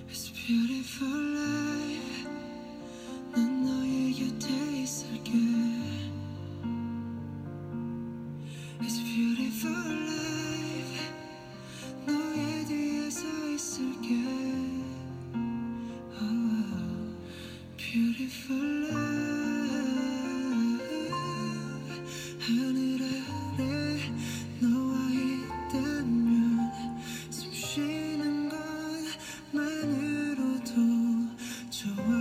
It's beautiful life. 난 너의 곁에 있을게. It's beautiful life. 너의 뒤에 서 있을게. Oh, beautiful life. 하늘 아래 너와 있다면 숨 쉬는 것만으로도 좋아.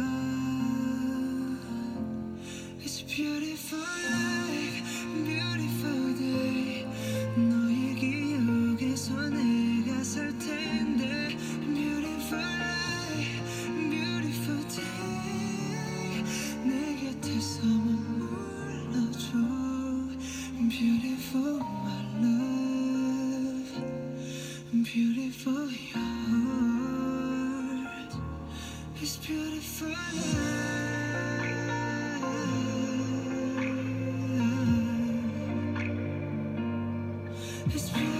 It's a beautiful life, beautiful day. 너의 기억에서 내가 살 텐데. Beautiful life, beautiful day. 내 곁에서 머물러줘. Beautiful my love, beautiful yours. It's beautiful life. It's beautiful.